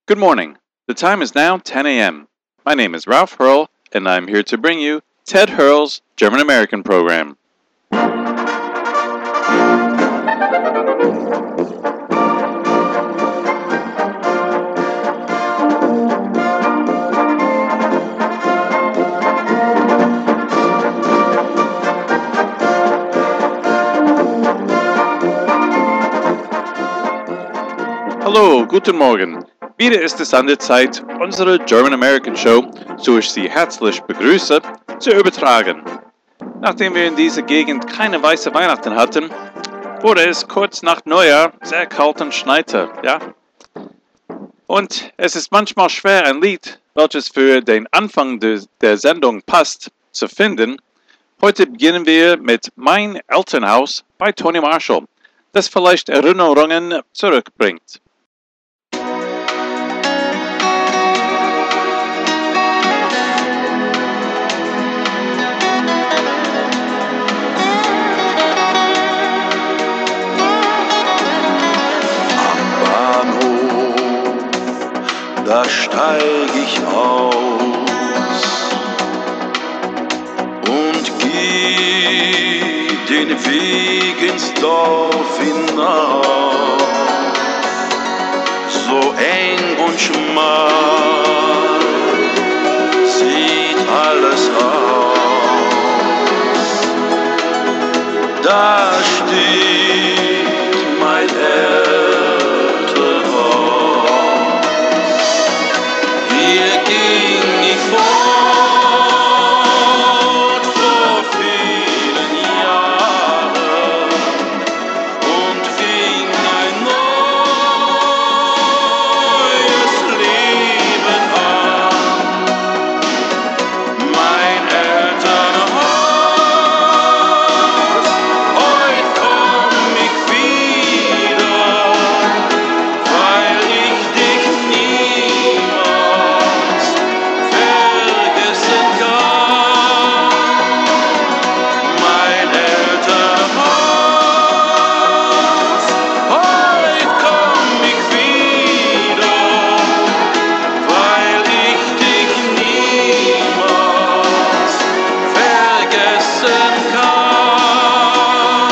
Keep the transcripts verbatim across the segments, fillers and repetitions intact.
Good morning. The time is now ten a m My name is Ralph Hurl, and I'm here to bring you Ted Hurl's German American program. Hallo, guten Morgen. Wieder ist es an der Zeit, unsere German American Show, so ich Sie herzlich begrüße, zu übertragen. Nachdem wir in dieser Gegend keine weiße Weihnachten hatten, wurde es kurz nach Neujahr sehr kalt und schneite, ja? Und es ist manchmal schwer, ein Lied, welches für den Anfang de, der Sendung passt, zu finden. Heute beginnen wir mit Mein Elternhaus bei Tony Marshall, das vielleicht Erinnerungen zurückbringt. Da steig ich aus und geh den Weg ins Dorf hinauf, so eng und schmal sieht alles aus. Da steht mein Elternhaus. Hier ging ich fort vor vielen Jahren und fing ein neues Leben an. Mein Elternhaus, heut komm ich wieder, weil ich dich niemals vergessen kann. Mein Elternhaus, heut komm ich wieder, weil ich dich niemals vergessen kann.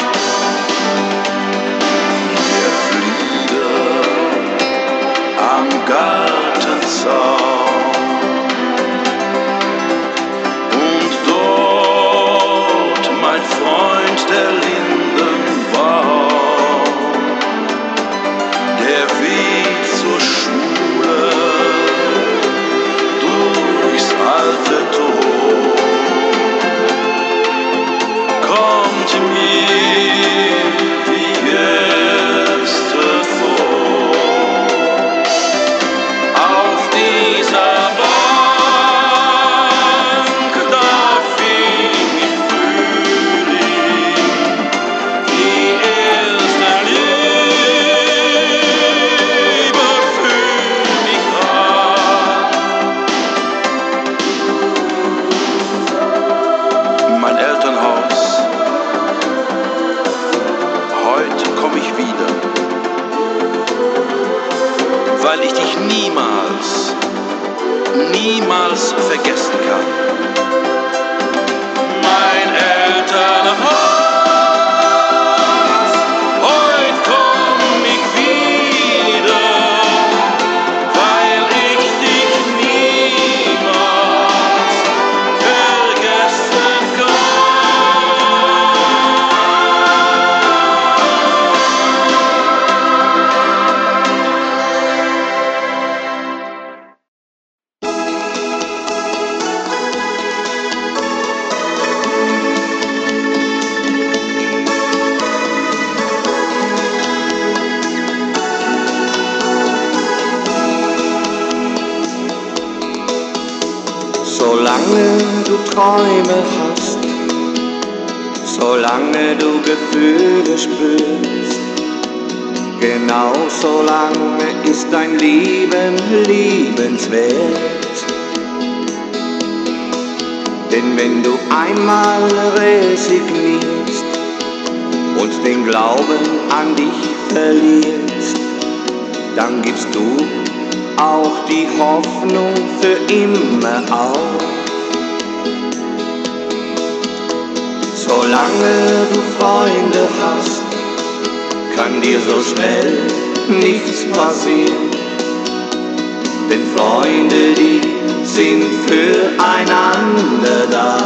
Der Flieder am Gartenzaun und dort mein Freund der Lindenbaum, der Weg zur Schule durchs alte Tor kommt mir wie gestern vor. Auf dieser Bank, da fing ich Frühling, die erste Liebe für mich an. Mein Elternhaus, heute komm ich wieder, weil ich dich niemals, niemals vergessen kann. Mein Elternhaus, heut komm ich wieder, weil ich dich niemals vergessen Solange du Träume hast, solange du Gefühle spürst, genau so lange ist dein Leben liebenswert. Denn wenn du einmal resignierst und den Glauben an dich verlierst, dann gibst du auch die Hoffnung für immer auf. Solange du Freunde hast, kann dir so schnell nichts passieren. Denn Freunde, die sind füreinander da.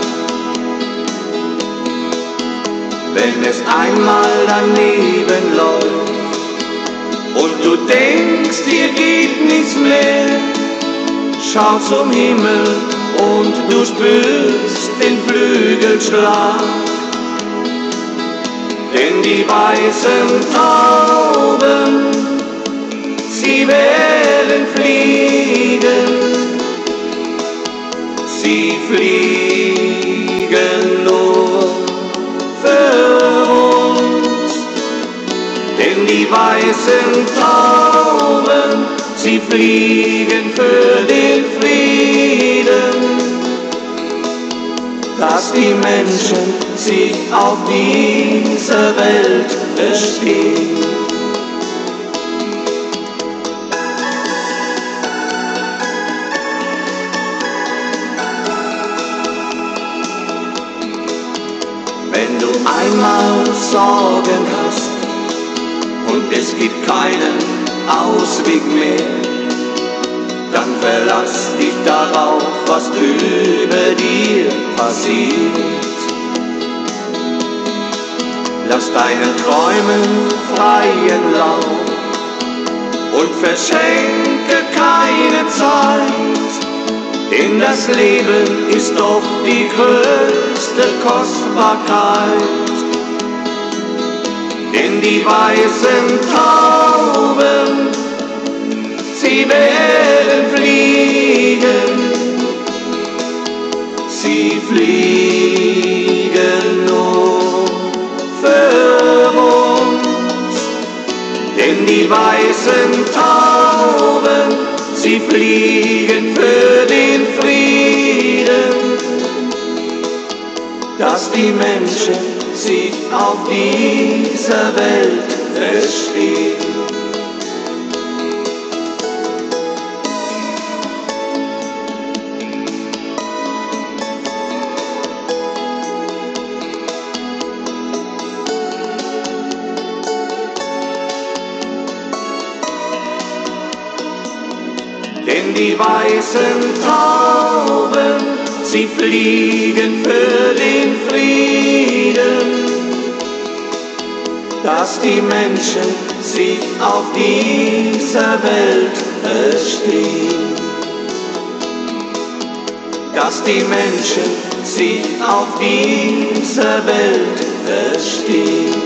Wenn es einmal daneben läuft und du denkst, dir geht nichts mehr, schau zum Himmel und du spürst den Flügelschlag. Denn die weißen Tauben, sie werden fliegen, sie fliegen nur für uns. Denn die weißen Tauben, sie fliegen für den Frieden, dass die Menschen sich auf dieser Welt verstehen. Wenn du einmal Sorgen hast und es gibt keinen Ausweg mehr, dann verlass dich darauf, was über dir passiert. Lass deinen Träumen freien Lauf und verschenke keine Zeit, denn das Leben ist doch die größte Kostbarkeit. Denn die weißen Tauben, sie werden fliegen, sie fliegen nur für uns. Denn die weißen Tauben, sie fliegen für den Frieden, dass die Menschen sich auf dieser Welt verstehen. Denn die weißen Tauben, sie fliegen für den Frieden, dass die Menschen sich auf dieser Welt verstehen. Dass die Menschen sich auf dieser Welt verstehen.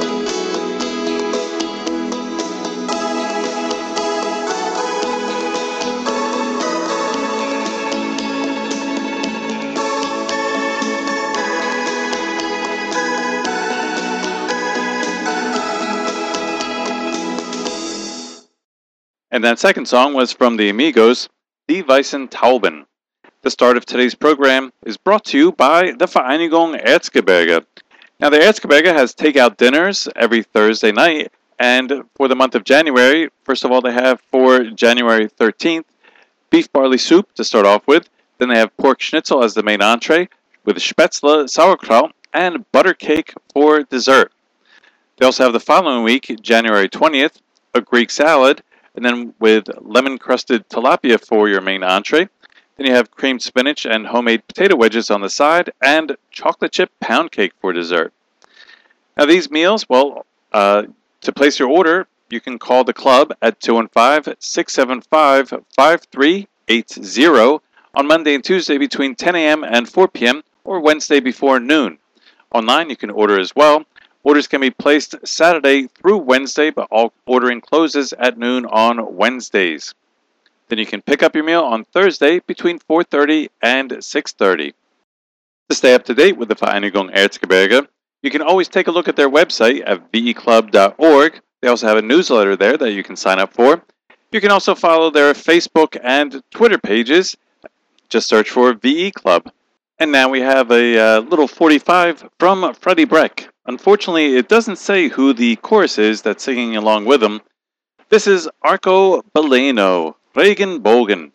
And that second song was from the Amigos, Die Weißen Tauben. The start of today's program is brought to you by the Vereinigung Erzgebirge. Now, the Erzgebirge has takeout dinners every Thursday night, and for the month of January, first of all, they have for January thirteenth, beef barley soup to start off with. Then they have pork schnitzel as the main entree, with spätzle, sauerkraut, and butter cake for dessert. They also have the following week, January twentieth, a Greek salad, and then with lemon-crusted tilapia for your main entree. Then you have creamed spinach and homemade potato wedges on the side, and chocolate chip pound cake for dessert. Now these meals, well, uh, to place your order, you can call the club at two one five, six seven five, five three eight zero on Monday and Tuesday between ten a.m. and four p.m. or Wednesday before noon. Online you can order as well. Orders can be placed Saturday through Wednesday, but all ordering closes at noon on Wednesdays. Then you can pick up your meal on Thursday between four thirty and six thirty. To stay up to date with the Vereinigung Erzgebirge, you can always take a look at their website at v e club dot org. They also have a newsletter there that you can sign up for. You can also follow their Facebook and Twitter pages. Just search for V E Club. And now we have a uh, little forty-five from Freddie Breck. Unfortunately, it doesn't say who the chorus is that's singing along with him. This is Arco Baleno, Regenbogen.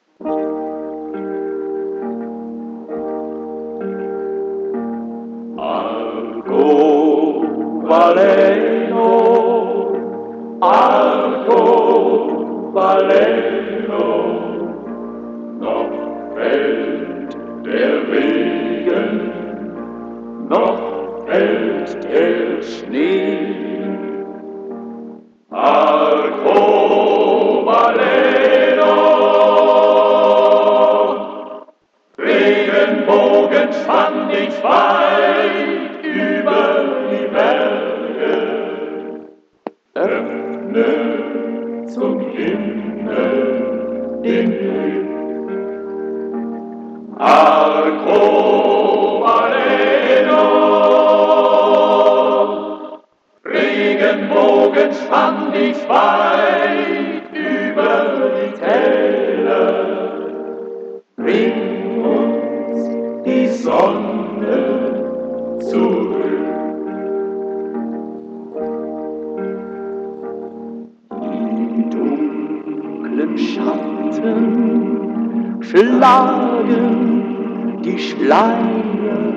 Arco Baleno, Arco Baleno, noch fällt der Regen, noch fällt der Schnee. Arco Baleno, Regenbogen spann dich weit über die Berge, öffne zum Himmel den Blick. Arco Baleno, Regenbogen spann dich weit über die Täler, bring uns die Sonne zurück. Die dunklen Schatten schlagen die Schleier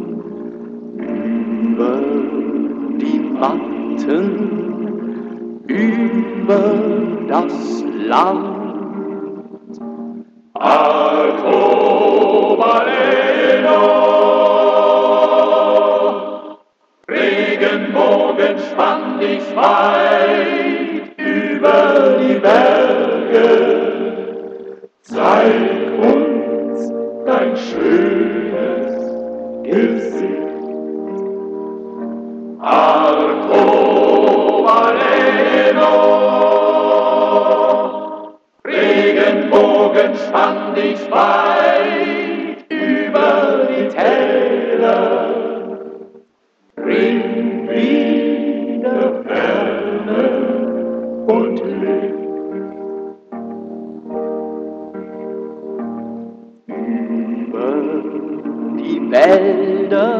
über die Matten, über das Land. Arco Baleno, Regenbogen spann dich weit über die Berge, zeig uns dein schönes Gesicht. Arco Baleno, Regenbogen spann dich weit über die Täler, bring wieder Wärme und Licht. Über die Wälder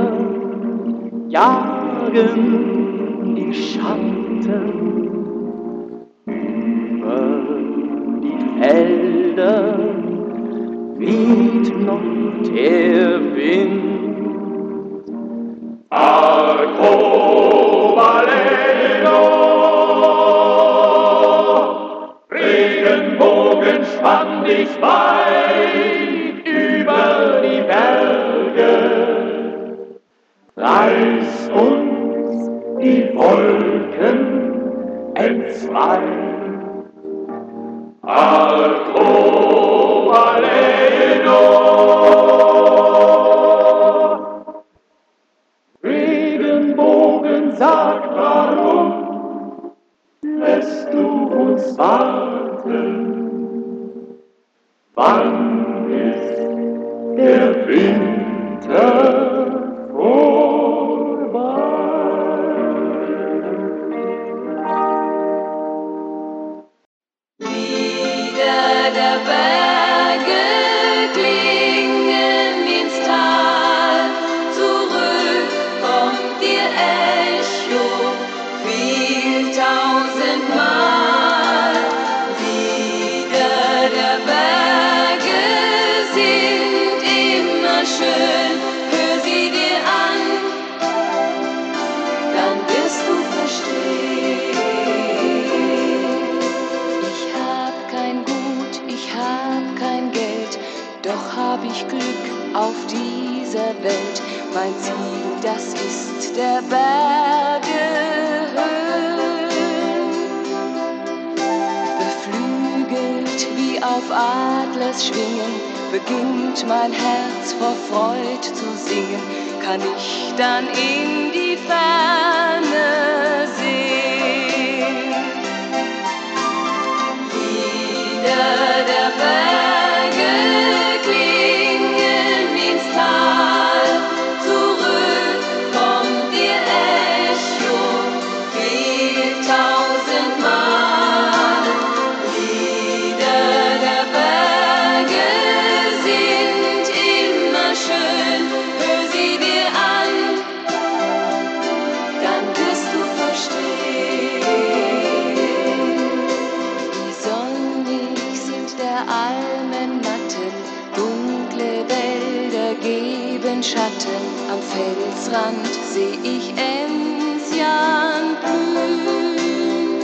jagen die Schatten, über die Felder weht noch der Wind. Arco Baleno, Regenbogen spann dich weit über die Berge, reiß uns die Wolken entzwei. Arco Baleno, Regenbogen, sag warum lässt du uns warten? Wann ist der Winter vorbei? Lieder der Berge klingen ins Tal, zurück kommt ihr Echo, viel tausendmal. Lieder der Berge sind immer schön, hör sie dir an, dann wirst du verstehen. Ich hab kein Gut, ich hab kein Geld, doch hab ich Glück auf dieser Welt. Mein Ziel, das ist der Berge Höhen. Beflügelt wie auf Adlers Schwingen, beginnt mein Herz vor Freud zu singen, kann ich dann in die Ferne sehen. Lieder der Berge klingen ins Tal, zurück kommt ihr Echo, viel tausendmal. Lieder der Berge sind immer schön, hör sie dir an, dann wirst du verstehen. der Almen Matten, dunkle Wälder geben Schatten, am Felsrand seh ich Enzian blühen.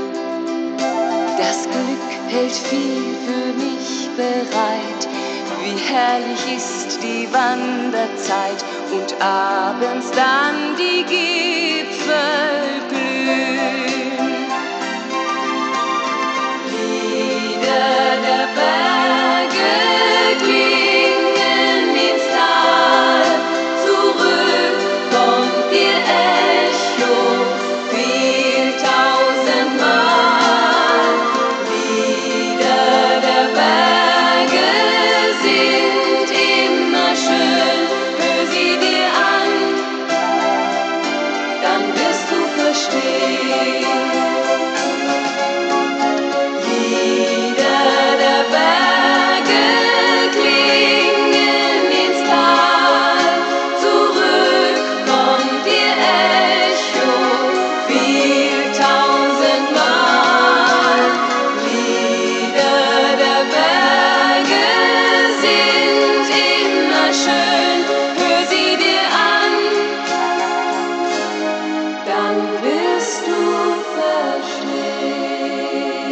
Das Glück hält viel für mich bereit, wie herrlich ist die Wanderzeit und abends dann die Gipfel glühen. Lieder der Berge klingen ins Tal, zurück kommt ihr Echo viel tausendmal. Lieder der Berge sind immer schön, hör sie dir an, dann wirst du verstehen. Lieder der Berge klingen ins Tal, zurück kommt ihr Echo viel tausendmal. Lieder der Berge sind immer schön, hör sie dir an, dann wirst du verstehen.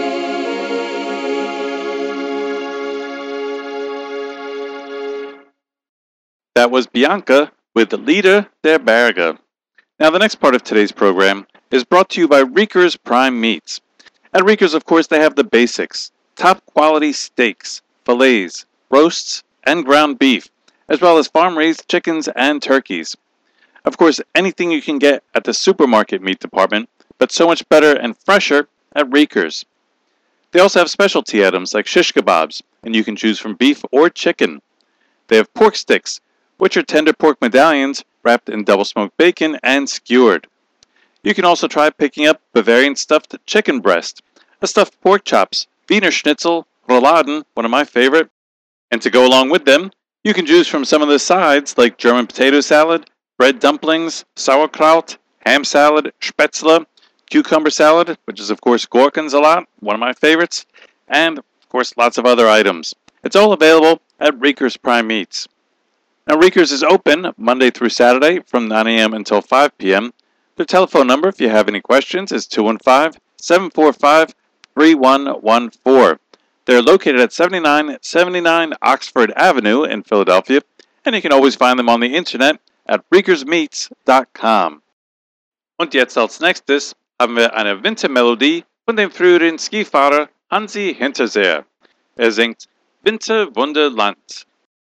That was Bianca with Lieder der Berge. Now, the next part of today's program is brought to you by Rieker's Prime Meats. At Rieker's, of course, they have the basics: top quality steaks, fillets, roasts, and ground beef, as well as farm-raised chickens and turkeys. Of course, anything you can get at the supermarket meat department, but so much better and fresher at Rieker's. They also have specialty items like shish kebabs, and you can choose from beef or chicken. They have pork sticks, which are tender pork medallions wrapped in double-smoked bacon and skewered. You can also try picking up Bavarian stuffed chicken breast, a stuffed pork chops, Wiener Schnitzel, Rouladen, one of my favorite. And to go along with them, you can choose from some of the sides like German potato salad, bread dumplings, sauerkraut, ham salad, spätzle, cucumber salad, which is of course Gurkensalat, one of my favorites, and of course lots of other items. It's all available at Rieker's Prime Meats. Now, Rieker's is open Monday through Saturday from nine a.m. until five p.m. Their telephone number, if you have any questions, is two one five, seven four five, three one one four. They're located at seventy-nine seventy-nine Oxford Avenue in Philadelphia, and you can always find them on the internet at riekers meats dot com. Und jetzt als nächstes haben wir eine Wintermelodie von dem früheren Skifahrer Hansi Hinterseer. Er singt Winterwunderland.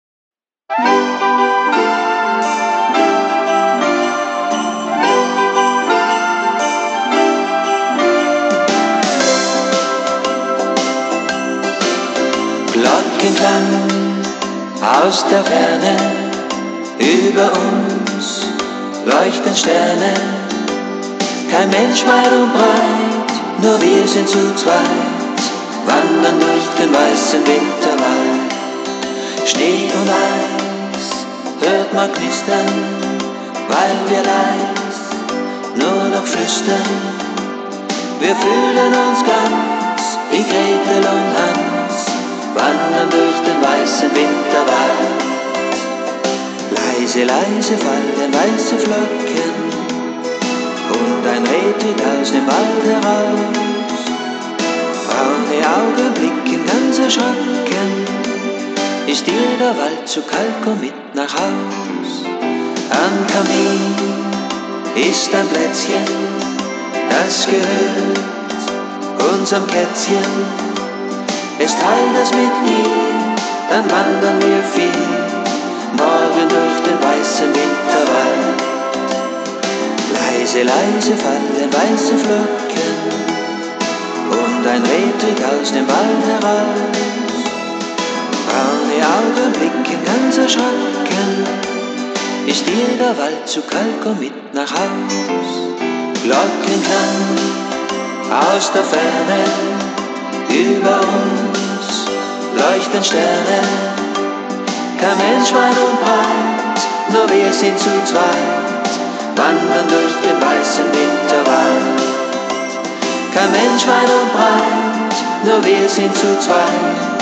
Glockenklang aus der Ferne, über uns leuchten Sterne. Kein Mensch weit und breit, nur wir sind zu zweit, wandern durch den weißen Winterwald. Schnee und Eis hört man knistern, weil wir leis nur noch flüstern. Wir fühlen uns ganz wie Gretel und Hans, wandern durch den weißen Winterwald. Leise, leise fallen weiße Flocken und ein Reh tritt aus dem Wald heraus. Braune Augen blicken ganz erschrocken, ist dir der Wald zu kalt, komm mit nach Haus. Am Kamin ist ein Plätzchen, das gehört unserem Kätzchen. Es teilt es mit mir, dann wandern wir viel, morgen durch den weißen Winterwald. Leise, leise fallen weiße Flocken und ein Reh tritt aus dem Wald heraus. Braune Augen blicken ganz erschrocken, ist dir der Wald zu kalt, komm mit nach Haus. Glockenklang aus der Ferne, über uns leuchten Sterne. Kein Mensch weit und breit, nur wir sind zu zweit, wandern durch den weißen Winterwald. Kein Mensch weit und breit, nur wir sind zu zweit,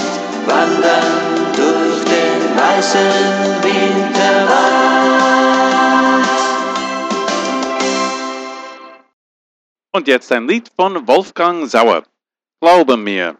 wandern durch den weißen Winterwald. Und jetzt ein Lied von Wolfgang Sauer. Glaube mir.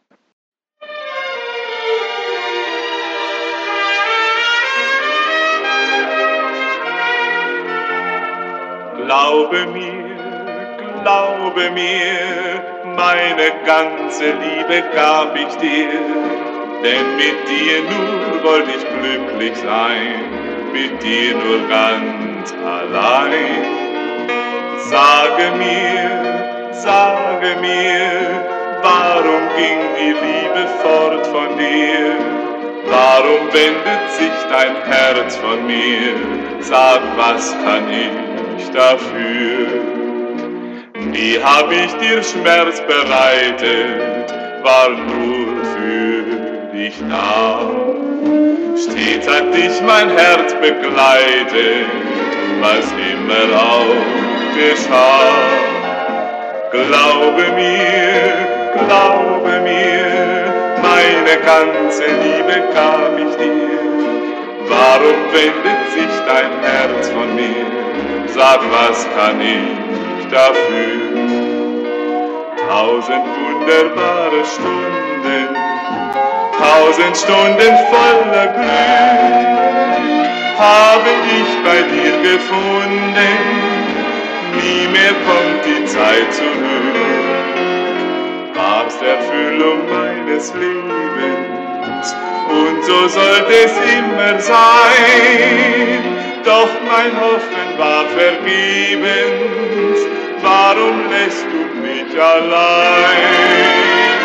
Glaube mir, glaube mir, meine ganze Liebe gab ich dir, denn mit dir nur wollte ich glücklich sein, mit dir nur ganz allein. Sage mir, sage mir, warum ging die Liebe fort von dir? Warum wendet sich dein Herz von mir? Sag, was kann ich dafür? Nie hab ich dir Schmerz bereitet, war nur für dich da. Stets hat dich mein Herz begleitet, was immer auch geschah. Glaube mir, glaube mir, meine ganze Liebe gab ich dir. Warum wendet sich dein Herz von mir? Sag, was kann ich dafür? Tausend wunderbare Stunden, tausend Stunden voller Glück habe ich bei dir gefunden. Nie mehr kommt die Zeit zurück. Warst Erfüllung meines Lebens und so sollte es immer sein. Doch mein Hoffen war vergebens. Warum lässt du mich allein?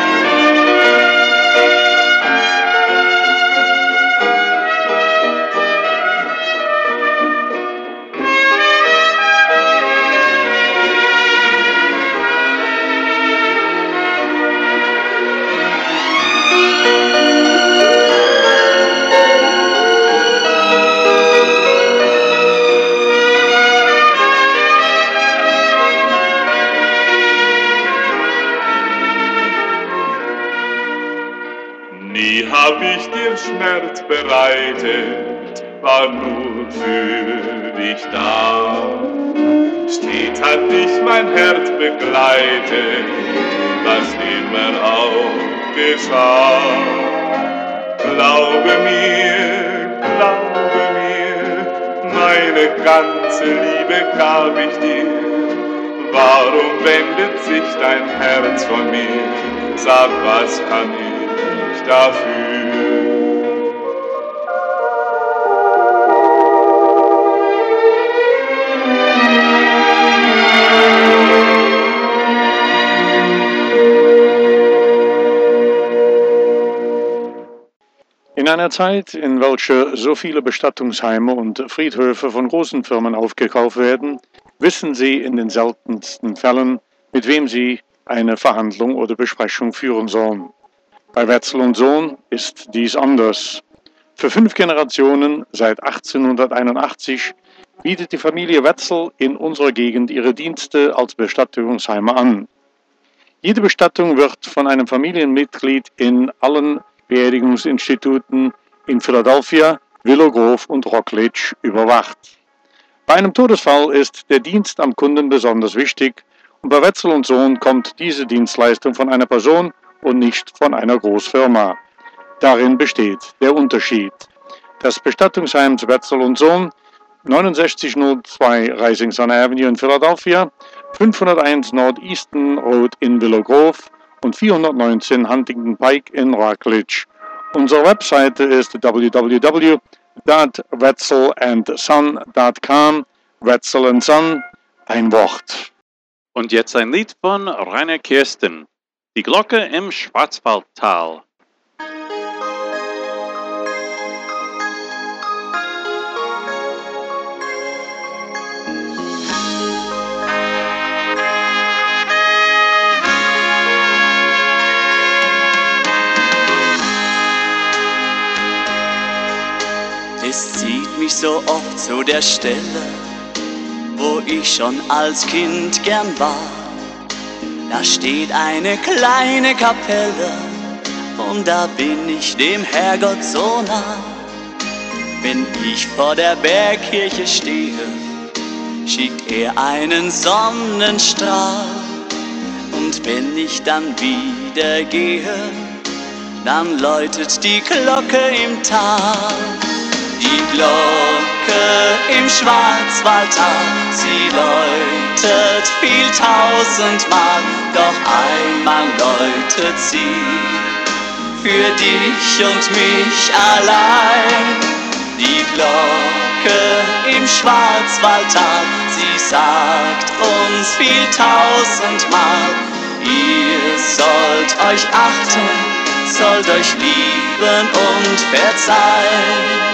Nie hab ich dir Schmerz bereitet, war nur für dich da. Stets hat dich mein Herz begleitet, was immer auch geschah. Glaube mir, glaube mir, meine ganze Liebe gab ich dir. Warum wendet sich dein Herz von mir? Sag, was kann ich dafür? In einer Zeit, in welcher so viele Bestattungsheime und Friedhöfe von großen Firmen aufgekauft werden, wissen sie in den seltensten Fällen, mit wem sie eine Verhandlung oder Besprechung führen sollen. Bei Wetzel und Sohn ist dies anders. Für fünf Generationen seit achtzehnhunderteinundachtzig bietet die Familie Wetzel in unserer Gegend ihre Dienste als Bestattungsheime an. Jede Bestattung wird von einem Familienmitglied in allen Beerdigungsinstituten in Philadelphia, Willow Grove und Rockledge überwacht. Bei einem Todesfall ist der Dienst am Kunden besonders wichtig und bei Wetzel und Sohn kommt diese Dienstleistung von einer Person und nicht von einer Großfirma. Darin besteht der Unterschied. Das Bestattungsheim Wetzel und Sohn, neunundsechzig null zwei Rising Sun Avenue in Philadelphia, fünfhunderteins Northeastern Road in Willow Grove und vierhundertneunzehn Huntington Pike in Rockledge. Unsere Webseite ist w w w punkt wetzel and son punkt com. Wetzel and Son, ein Wort. Und jetzt ein Lied von Rainer Kirsten. Die Glocke im Schwarzwaldtal. Es zieht mich so oft zu der Stelle, wo ich schon als Kind gern war. Da steht eine kleine Kapelle und da bin ich dem Herrgott so nah. Wenn ich vor der Bergkirche stehe, schickt er einen Sonnenstrahl. Und wenn ich dann wieder gehe, dann läutet die Glocke im Tal. Die Glocke im Schwarzwaldtal, sie läutet viel tausendmal, doch einmal läutet sie für dich und mich allein. Die Glocke im Schwarzwaldtal, sie sagt uns viel tausendmal, ihr sollt euch achten, sollt euch lieben und verzeihen.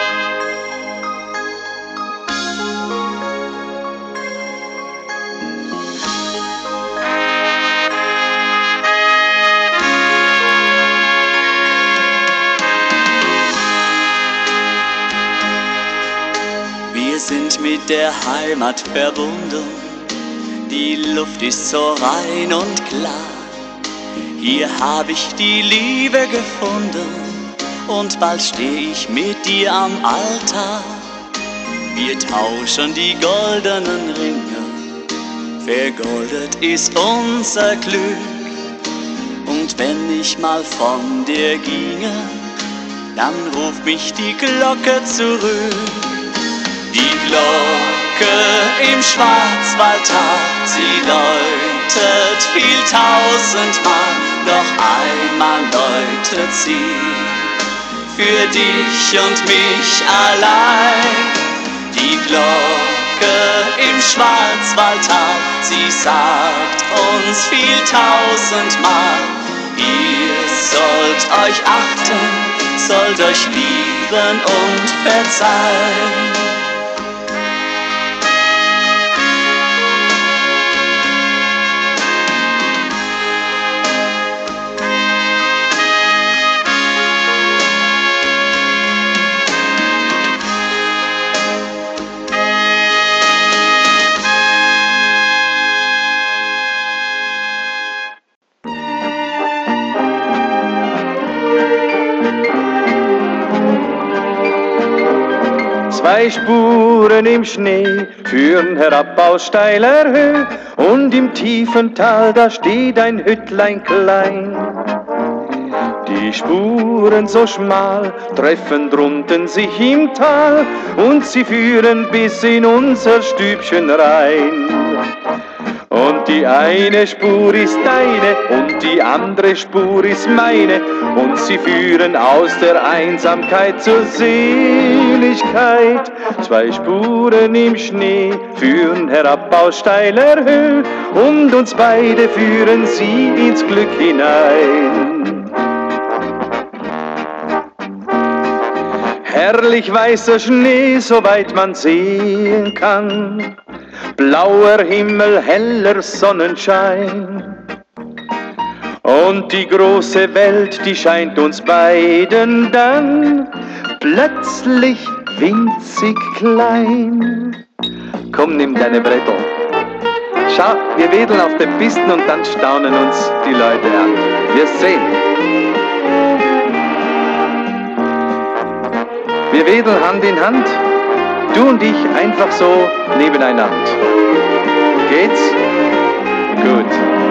Wir sind mit der Heimat verbunden, die Luft ist so rein und klar. Hier hab ich die Liebe gefunden und bald steh ich mit dir am Altar. Wir tauschen die goldenen Ringe, vergoldet ist unser Glück. Und wenn ich mal von dir ginge, dann ruft mich die Glocke zurück. Die Glocke im Schwarzwaldtal, sie läutet viel tausendmal, doch einmal läutet sie für dich und mich allein. Die Glocke im Schwarzwaldtal, sie sagt uns viel tausendmal, ihr sollt euch achten, sollt euch lieben und verzeihen. Zwei Spuren im Schnee führen herab aus steiler Höhe, und im tiefen Tal, da steht ein Hüttlein klein. Die Spuren so schmal treffen drunten sich im Tal, und sie führen bis in unser Stübchen rein. Und die eine Spur ist deine und die andere Spur ist meine, und sie führen aus der Einsamkeit zur Seligkeit. Zwei Spuren im Schnee führen herab aus steiler Höhe, und uns beide führen sie ins Glück hinein. Herrlich weißer Schnee, soweit man sehen kann, blauer Himmel, heller Sonnenschein. Und die große Welt, die scheint uns beiden dann plötzlich winzig klein. Komm, nimm deine Brettel. Schau, wir wedeln auf den Pisten und dann staunen uns die Leute an. Wir sehen. Wir wedeln Hand in Hand, du und ich einfach so nebeneinander. Geht's? Gut.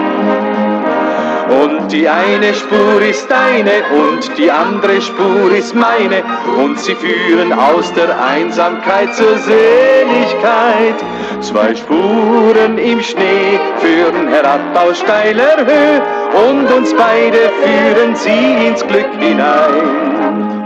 Und die eine Spur ist deine und die andere Spur ist meine, und sie führen aus der Einsamkeit zur Seligkeit. Zwei Spuren im Schnee führen herab aus steiler Höhe, und uns beide führen sie ins Glück hinein.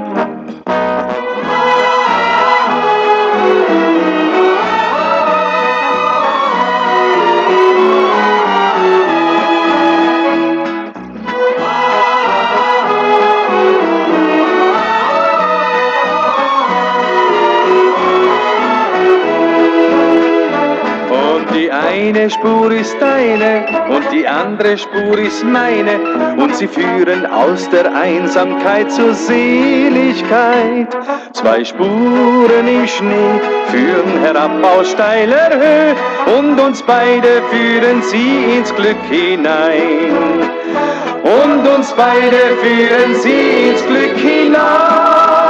Die eine Spur ist deine und die andere Spur ist meine, und sie führen aus der Einsamkeit zur Seligkeit. Zwei Spuren im Schnee führen herab aus steiler Höhe, und uns beide führen sie ins Glück hinein. und uns beide führen sie ins Glück hinein.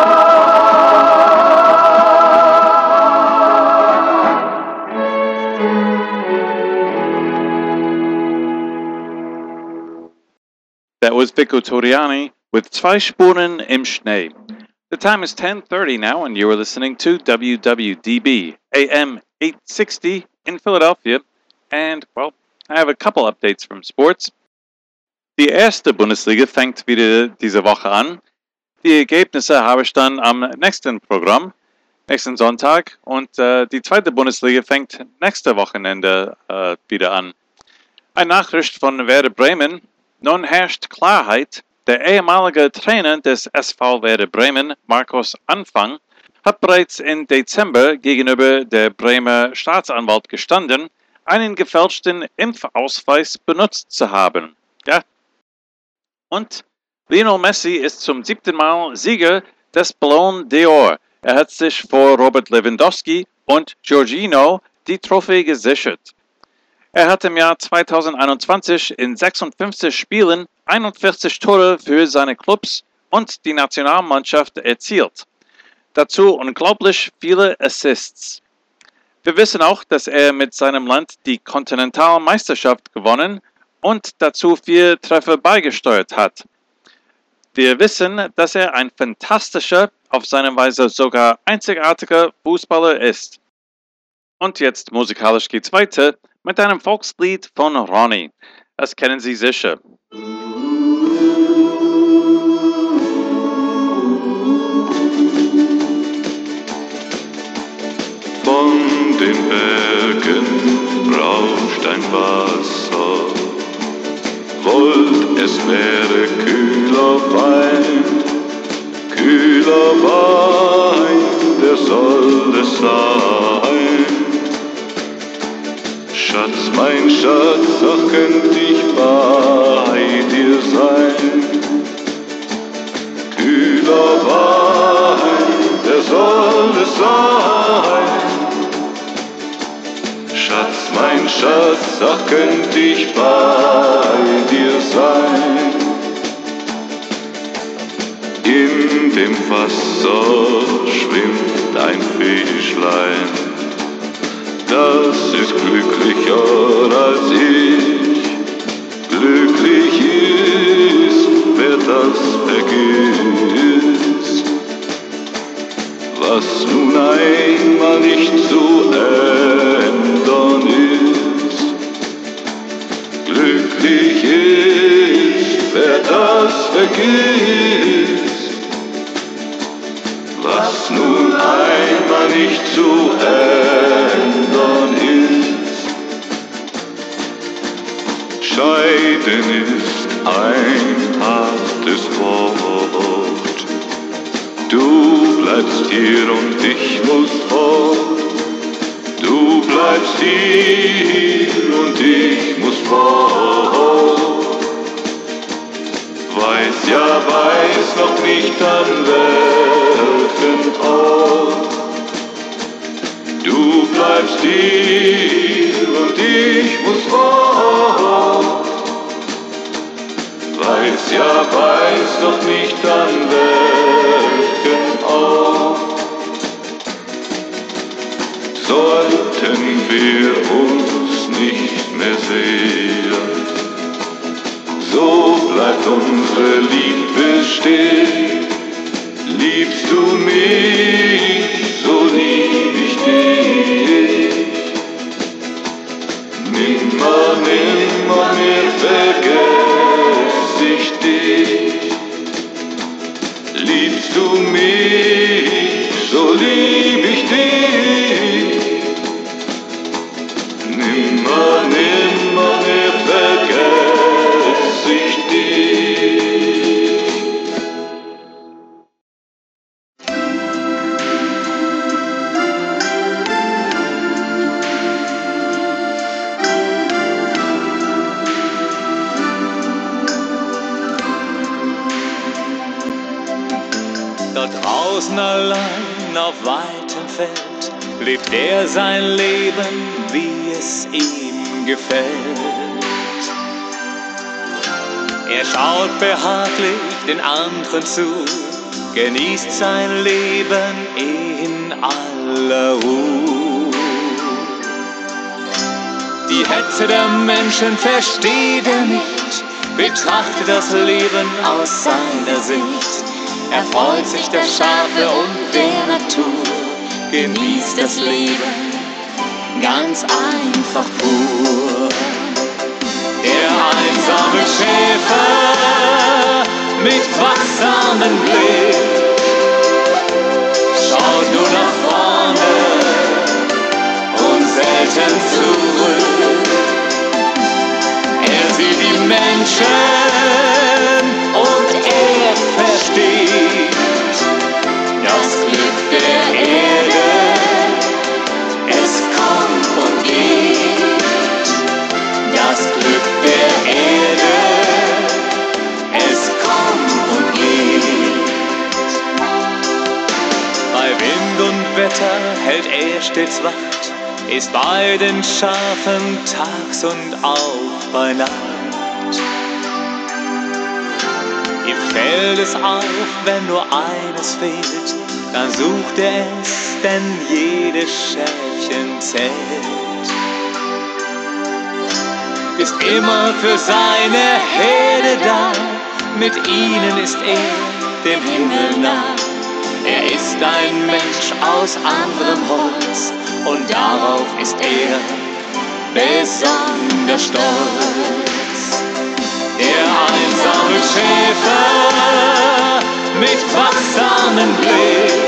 That was Vico Toriani with Zwei Spuren im Schnee. The time is ten thirty now, and you are listening to W W D B, A M eight sixty in Philadelphia. And, well, I have a couple updates from sports. Die erste Bundesliga fängt wieder diese Woche an. Die Ergebnisse habe ich dann am nächsten Programm, nächsten Sonntag. Und äh, die zweite Bundesliga fängt nächste Wochenende äh, wieder an. Eine Nachricht von Werder Bremen. Nun herrscht Klarheit. Der ehemalige Trainer des S V Werder Bremen, Markus Anfang, hat bereits im Dezember gegenüber der Bremer Staatsanwalt gestanden, einen gefälschten Impfausweis benutzt zu haben. Ja. Und Lionel Messi ist zum siebten Mal Sieger des Ballon d'Or. Er hat sich vor Robert Lewandowski und Jorginho die Trophäe gesichert. Er hat im Jahr zweitausendeinundzwanzig in sechsundfünfzig Spielen einundvierzig Tore für seine Clubs und die Nationalmannschaft erzielt. Dazu unglaublich viele Assists. Wir wissen auch, dass er mit seinem Land die Kontinentalmeisterschaft gewonnen und dazu vier Treffer beigesteuert hat. Wir wissen, dass er ein fantastischer, auf seine Weise sogar einzigartiger Fußballer ist. Und jetzt musikalisch geht's weiter mit einem Volkslied von Ronny. Das kennen Sie sicher. Von den Bergen rauscht ein Wasser, wollt es wäre kühler Wein, kühler Wein, der soll es sein. Schatz, mein Schatz, ach, könnt ich bei dir sein. Kühler Wein, der soll es sein. Schatz, mein Schatz, ach, könnt ich bei dir sein. In dem Wasser schwimmt ein Fischlein, das ist glücklicher als ich. Glücklich ist, wer das vergisst, was nun einmal nicht zu ändern ist. Glücklich ist, wer das vergisst, was nun einmal nicht zu ändern ist. Scheiden ist ein hartes Wort. Du bleibst hier und ich muss fort. Du bleibst hier und ich muss fort. Weiß, ja, weiß noch nicht an welchem Ort. Du bleibst hier und ich muss fort. Weiß, ja, weiß noch nicht an welchem Ort. Sollten wir uns nicht mehr sehen, so bleibt unsere Liebe stehen. Liebst du mich, so lieb ich dich. Nimmer, nimmer mehr vergess ich dich. Liebst du mich, so lieb ich dich. Nimmer, nimmer mehr vergess ich dich. Da draußen allein auf weitem Feld lebt er sein Leben, wie es ihm gefällt. Er schaut behaglich den anderen zu, genießt sein Leben in aller Ruhe. Die Hetze der Menschen versteht er nicht, betrachtet das Leben aus seiner Sicht. Er freut sich der Schafe und der Natur, genießt das Leben ganz einfach pur. Der einsame Schäfer mit wachsamem Blick schaut nur nach vorne und selten zurück. Er sieht die Menschen und er versteht das Glück der Erde. Es kommt und geht, das Glück der Erde. Es kommt und geht. Bei Wind und Wetter hält er stets Wacht, ist bei den Schafen tags und auch bei Nacht. Ihm fällt es auf, wenn nur eines fehlt, dann sucht er es, denn jedes Schäfchen zählt. Ist immer für seine Herde da, mit ihnen ist er dem Himmel nah. Er ist ein Mensch aus anderem Holz und darauf ist er besonders stolz. Der einsame Schäfer mit wachsamem Blick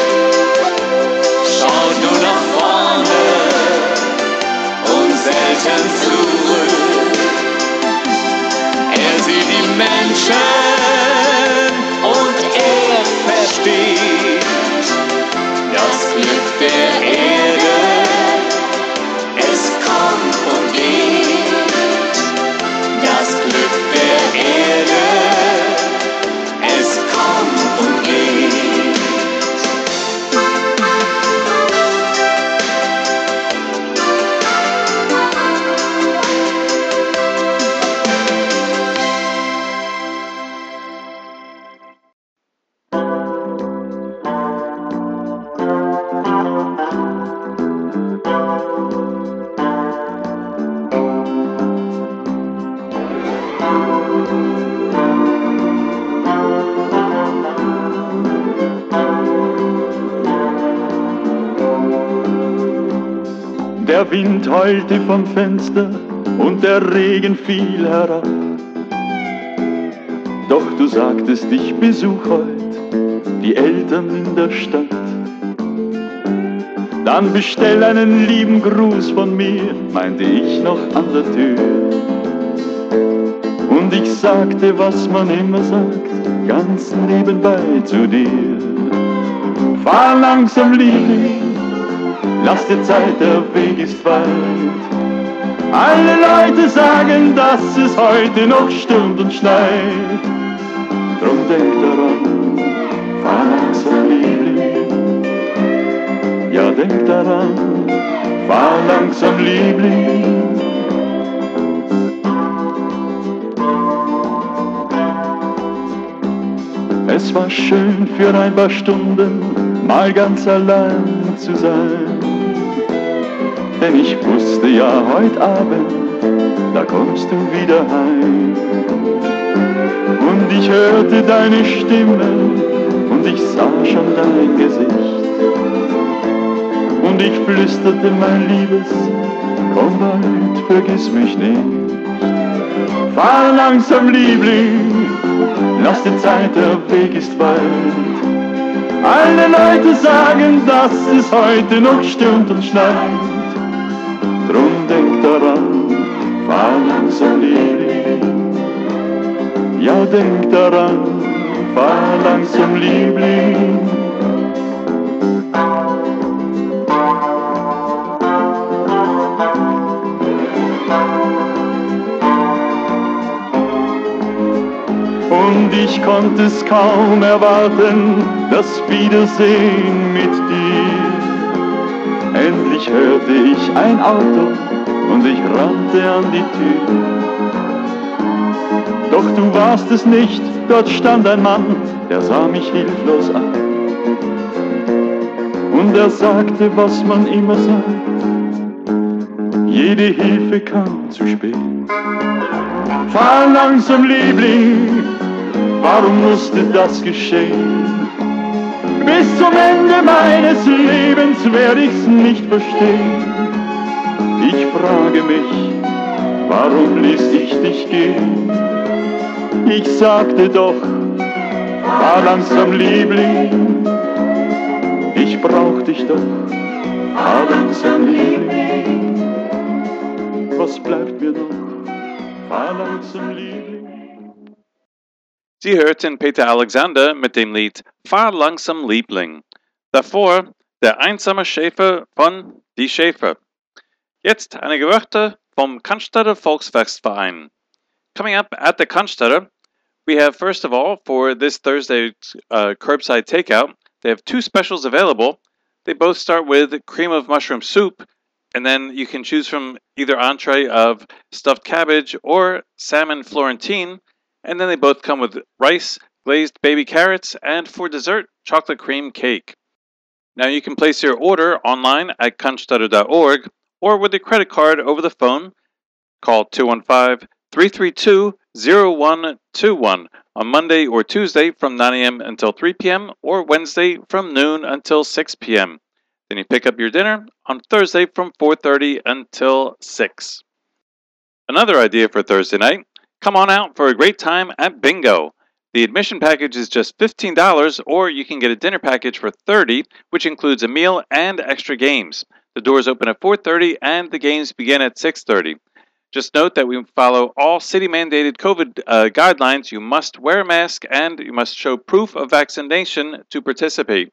schaut nur nach vorne und selten zurück. Er sieht die Menschen und er versteht das Glück der Erde. Es kommt und geht, das Glück der Erde. Es kommt und geht. Der Wind heulte vom Fenster und der Regen fiel herab. Doch du sagtest, ich besuch heut die Eltern in der Stadt. Dann bestell einen lieben Gruß von mir, meinte ich noch an der Tür. Und ich sagte, was man immer sagt, ganz nebenbei zu dir. Fahr langsam, Liebling, lass dir Zeit, der Weg ist weit. Alle Leute sagen, dass es heute noch stürmt und schneit. Drum denk daran, fahr langsam, Liebling. Ja, denk daran, fahr langsam, Liebling. Es war schön für ein paar Stunden mal ganz allein zu sein. Denn ich wusste ja, heut Abend, da kommst du wieder heim. Und ich hörte deine Stimme und ich sah schon dein Gesicht. Und ich flüsterte, mein Liebes, komm bald, vergiss mich nicht. Fahr langsam, Liebling, lass dir Zeit, der Weg ist weit. Alle Leute sagen, dass es heute noch stürmt und schneit. Drum denk daran, fahr langsam, Liebling. Ja, denk daran, fahr langsam, Liebling. Und ich konnte es kaum erwarten, das Wiedersehen mit dir. Endlich hörte ich ein Auto und ich rannte an die Tür. Doch du warst es nicht, dort stand ein Mann, der sah mich hilflos an. Und er sagte, was man immer sagt, jede Hilfe kam zu spät. Fahr langsam, Liebling, warum musste das geschehen? Bis zum Ende meines Lebens werde ich's nicht verstehen. Ich frage mich, warum ließ ich dich gehen? Ich sagte doch, fahr langsam, Liebling, ich brauch dich doch, fahr langsam, Liebling. Was bleibt mir noch? Fahr langsam, Liebling. Sie hörten Peter Alexander mit dem Lied Fahr langsam, Liebling. Davor Der einsame Schäfer von Die Schäfer. Jetzt einige Wörter vom Cannstatter Volksfestverein. Coming up at the Cannstatter, we have first of all for this Thursday's uh, curbside takeout, they have two specials available. They both start with cream of mushroom soup, and then you can choose from either entree of stuffed cabbage or salmon Florentine, and then they both come with rice, glazed baby carrots, and for dessert, chocolate cream cake. Now you can place your order online at cannstatter dot org or with a credit card over the phone. Call two one five, three three two, zero one two one on Monday or Tuesday from nine a.m. until three p.m. or Wednesday from noon until six p.m. Then you pick up your dinner on Thursday from four thirty until six. Another idea for Thursday night, come on out for a great time at Bingo. The admission package is just fifteen dollars, or you can get a dinner package for thirty dollars, which includes a meal and extra games. The doors open at four thirty and the games begin at six thirty. Just note that we follow all city-mandated COVID uh, guidelines. You must wear a mask and you must show proof of vaccination to participate.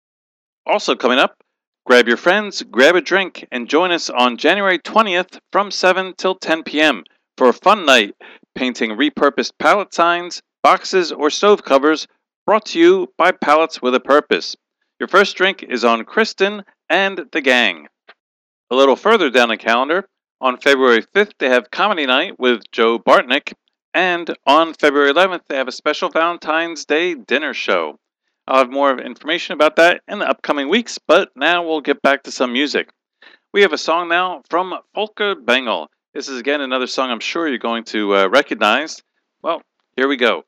Also coming up, grab your friends, grab a drink, and join us on January twentieth from seven till ten p.m. for a fun night painting repurposed pallet signs, boxes, or stove covers brought to you by Pallets with a Purpose. Your first drink is on Kristen and the gang. A little further down the calendar, on February fifth, they have Comedy Night with Joe Bartnick, and on February eleventh, they have a special Valentine's Day dinner show. I'll have more information about that in the upcoming weeks, but now we'll get back to some music. We have a song now from Volker Bengel. This is again another song I'm sure you're going to uh, recognize. Well, here we go.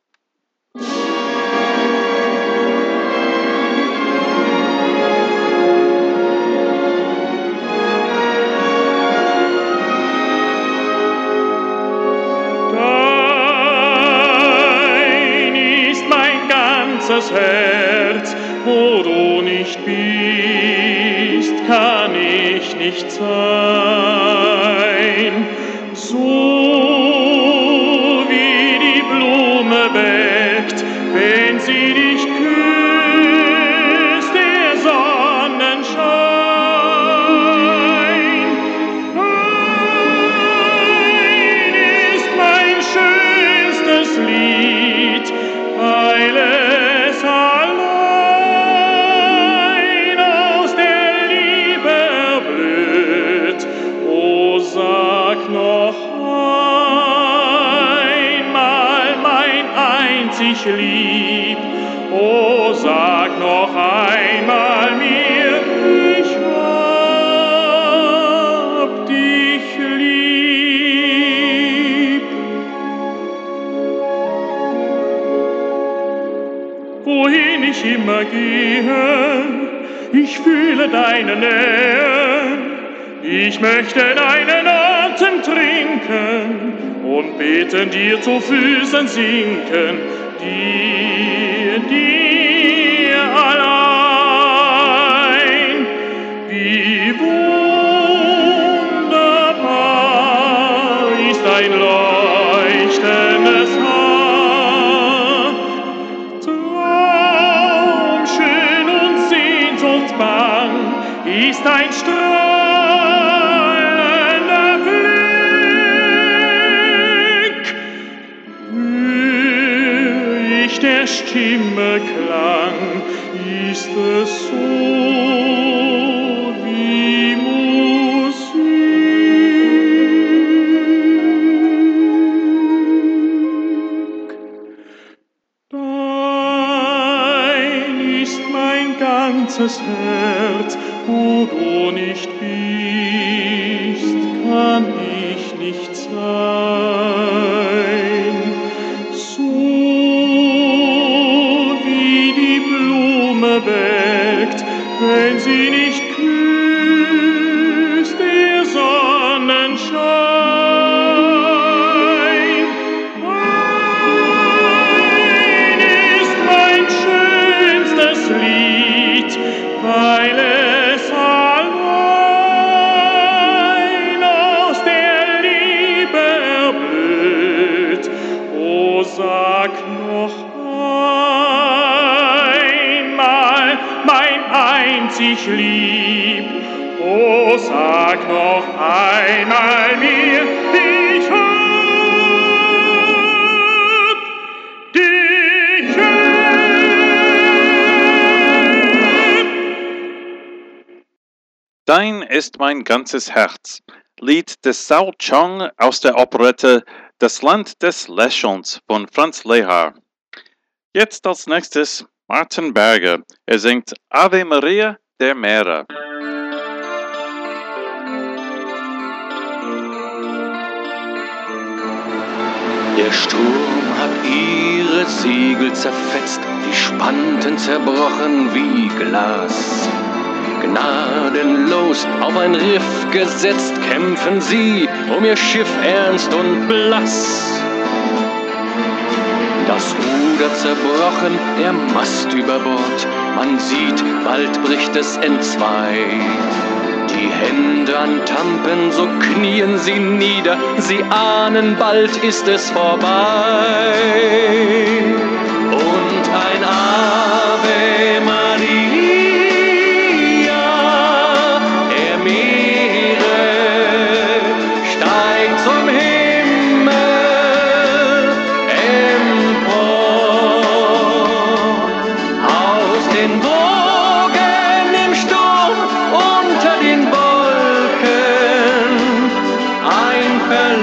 Dein ist mein ganzes Herz, wo du nicht bist, kann ich nicht sein. So wie die Blume weckt, wenn sie dich küsst, der Sonnenschein. Dein ist mein schönstes Lied, weil es allein aus der Liebe erblüht. O sag noch einmal, mein einzig Lieb, o sag noch einmal mir, ich hab dich lieb. Wohin ich immer gehe, ich fühle deine Nähe, ich möchte deinen Atem trinken und beten dir zu Füßen sinken, dir, dir allein. Wie wunderbar ist dein leuchtendes Haar, traumschön und sehnsuchtsbang ist dein strahlender Blick. Hör ich der Stimme Klang, ist es so wie Musik. ganzes Herz, wo du nicht bist, kann ich nicht sein. So wie die Blume welkt, wenn sie nicht küsst, der Sonnenschein. Dein ist mein schönstes Lied, weil es allein aus der Liebe erblüht. O sag noch einmal, mein einzig Lieb, o sag noch einmal mir, ich hab dich lieb. Dein ist mein ganzes Herz. Lied des Sao Chong aus der Operette Das Land des Lächelns von Franz Lehár. Jetzt als nächstes Martin Berger. Er singt Ave Maria der Meere. Der Sturm hat ihre Segel zerfetzt, die Spanten zerbrochen wie Glas. Gnadenlos auf ein Riff gesetzt, kämpfen sie um ihr Schiff ernst und blass. Das Ruder zerbrochen, der Mast über Bord, man sieht, bald bricht es entzwei. Die Hände an Tampen, so knien sie nieder, sie ahnen, bald ist es vorbei. Und ein Ave Maria der Meere steigt zum Himmel empor. Aus den Wogen im Sturm, unter den Wolken, ein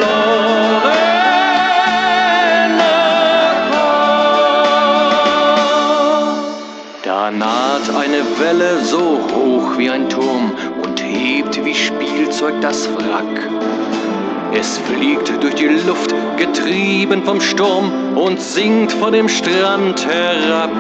verlorener Chor. Da naht eine Welle so hoch wie ein Turm und hebt wie Spielzeug das Wrack. Es fliegt durch die Luft, getrieben vom Sturm, und sinkt von dem Strand herab.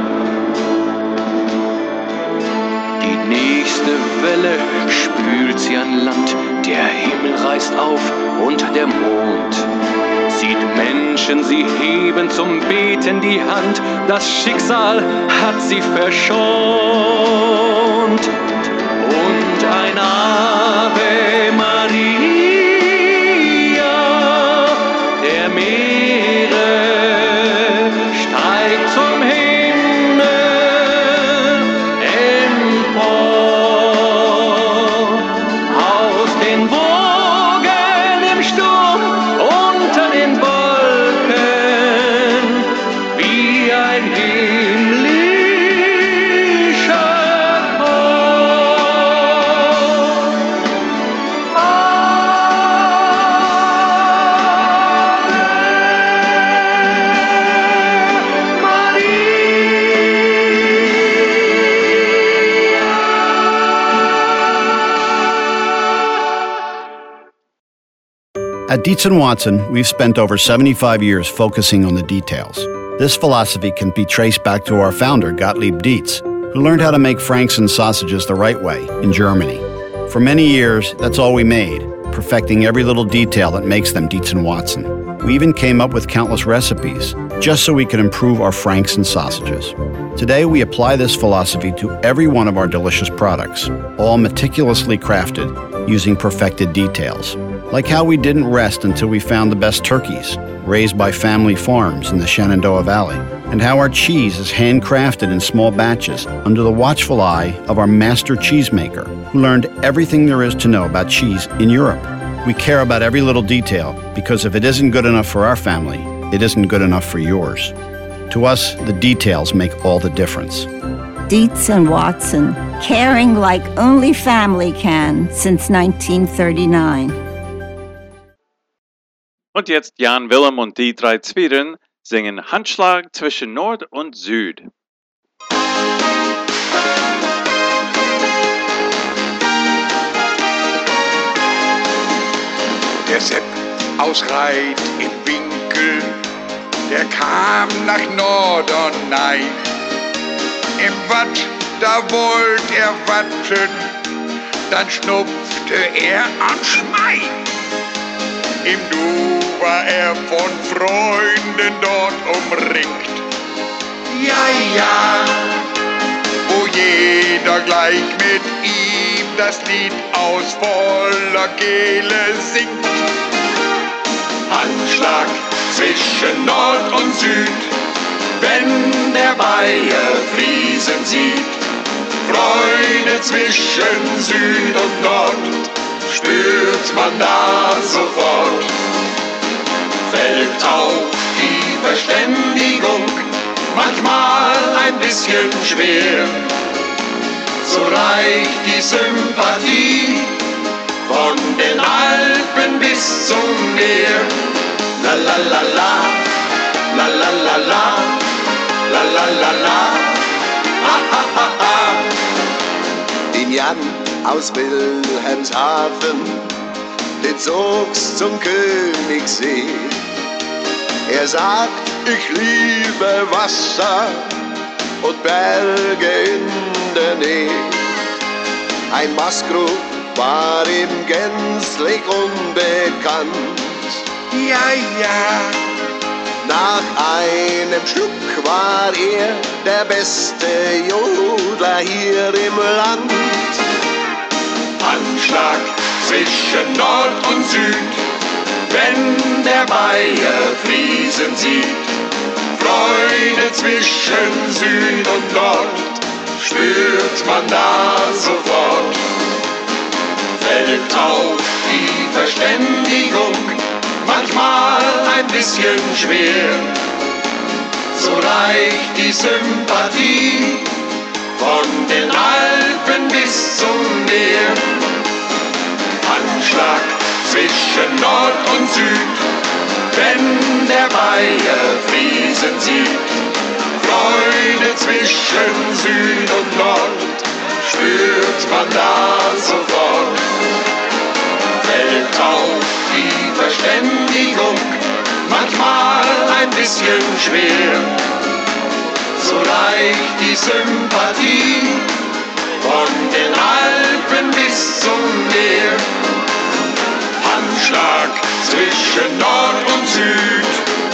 Die nächste Welle spült sie an Land, der Himmel reißt auf und der Mond sieht Menschen, sie heben zum Beten die Hand, das Schicksal hat sie verschont. Und ein Ave Maria der Meere steigt zum Himmel empor. Aus den Wogen im Sturm, unter den Wolken, wie ein himmlischer Chor. At Dietz and Watson, we've spent over seventy-five years focusing on the details. This philosophy can be traced back to our founder, Gottlieb Dietz, who learned how to make franks and sausages the right way in Germany. For many years, that's all we made, perfecting every little detail that makes them Dietz and Watson. We even came up with countless recipes, just so we could improve our franks and sausages. Today, we apply this philosophy to every one of our delicious products, all meticulously crafted using perfected details. Like how we didn't rest until we found the best turkeys, raised by family farms in the Shenandoah Valley, and how our cheese is handcrafted in small batches under the watchful eye of our master cheesemaker, who learned everything there is to know about cheese in Europe. We care about every little detail because if it isn't good enough for our family, it isn't good enough for yours. To us, the details make all the difference. Dietz and Watson, caring like only family can since nineteen thirty-nine. Und jetzt Jan Willem und die drei Zwiebeln singen Handschlag zwischen Nord und Süd. Sepp aus Reit im Winkel, der kam nach Norderney. Im Watt, da wollt er watten, dann schnupfte er an Schmei. Im Nu war er von Freunden dort umringt. Ja, ja, wo jeder gleich mit ihm das Lied aus voller Kehle singt. Handschlag zwischen Nord und Süd, wenn der Bayer Friesen sieht. Freude zwischen Süd und Nord spürt man da sofort. Fällt auf die Verständigung manchmal ein bisschen schwer, so reicht die Sympathie von den Alpen bis zum Meer. La la la la, la la la la, la la la la, ha ha ha ha. Den Jan aus Wilhelmshaven, den zog's zum Königssee. Er sagt, ich liebe Wasser und Berge in der Nähe. Ein Maskrug war ihm gänzlich unbekannt. Ja, ja. Nach einem Schluck war er der beste Jodler hier im Land. Handschlag zwischen Nord und Süd, wenn der Bayer Friesen sieht. Freude zwischen Süd und Nord spürt man da sofort. Fällt auf die Verständigung manchmal ein bisschen schwer, so reicht die Sympathie von den Alpen bis zum Meer. Handschlag zwischen Nord und Süd, wenn der Bayer Friesen sieht. Freude zwischen Süd und Nord spürt man da sofort. Fällt auf die Verständigung manchmal ein bisschen schwer, so reicht die Sympathie von den Alpen bis zum Meer. Handschlag zwischen Nord und Süd.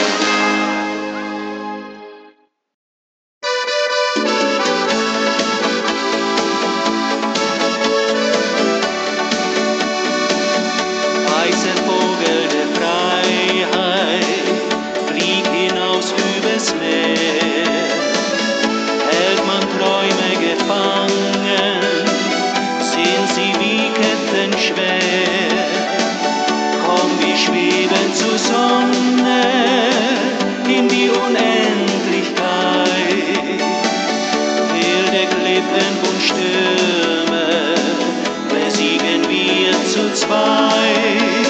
Weißer Vogel der Freiheit, flieg hinaus übers Meer. Hält man Träume gefangen, sind sie wie Ketten schwer. Komm, wir schweben zur Sonne in die Unendlichkeit. Wilde Klippen und Stürme besiegen wir zu zweit.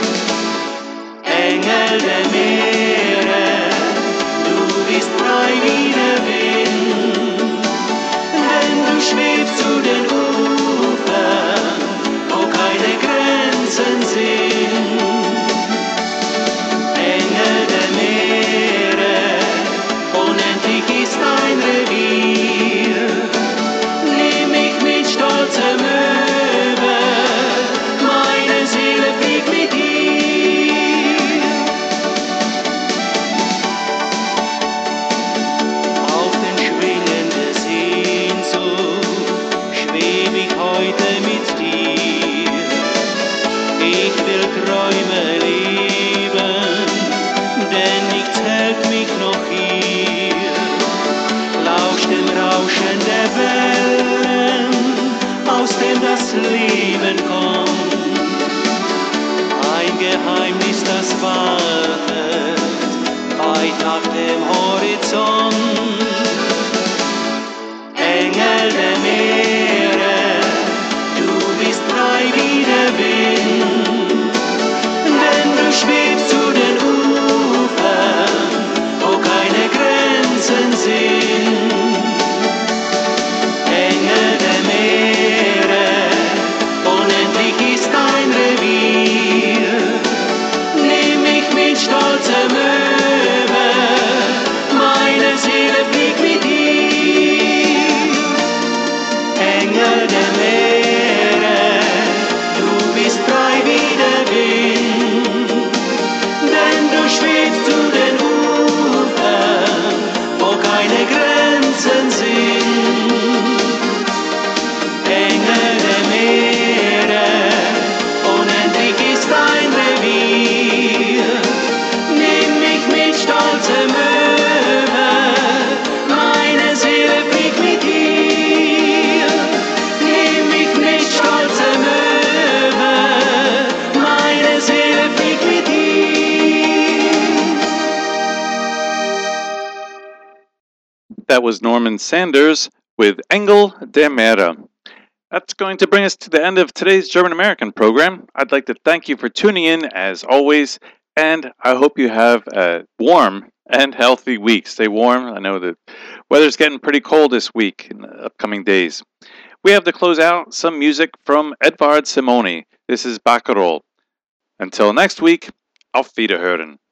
Engel der Meere, du bist frei wie der Wind, denn du schwebst zu den Ufern, wo keine Grenzen sind. Engel der Meere, unendlich ist dein Revier. Nimm mich mit stolzem Möwe, meine Seele fliegt mit dir. Auf den Schwingen der Sehnsucht schweb ich heute mit dir. Ich will Träume leben, denn nichts hält mich noch hier. Lausch dem Rauschen der Wellen, aus dem das Leben kommt. Ein Geheimnis, das wartet, weit nach dem Horizont. Engel der Meere, du bist frei wie der Wind, denn du schwebst zu den Ufern, wo keine Grenzen sind. Engel der Meere, unendlich ist dein Revier. that was Norman Sanders with Engel der Meere. That's going to bring us to the end of today's German American program. I'd like to thank you for tuning in as always, and I hope you have a warm and healthy week. Stay warm. I know the weather's getting pretty cold this week in the upcoming days. We have to close out some music from Edvard Simoni. This is Baccarol. Until next week, auf Wiederhören.